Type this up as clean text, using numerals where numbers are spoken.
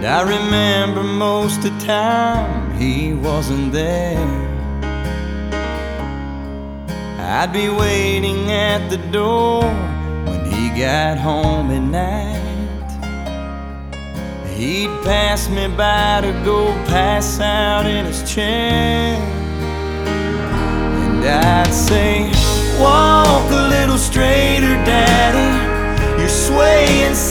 And I remember most of the time he wasn't there. I'd be waiting at the door when he got home at night. He'd pass me by to go pass out in his chair. And I'd say, walk a little straighter, Daddy, you're swaying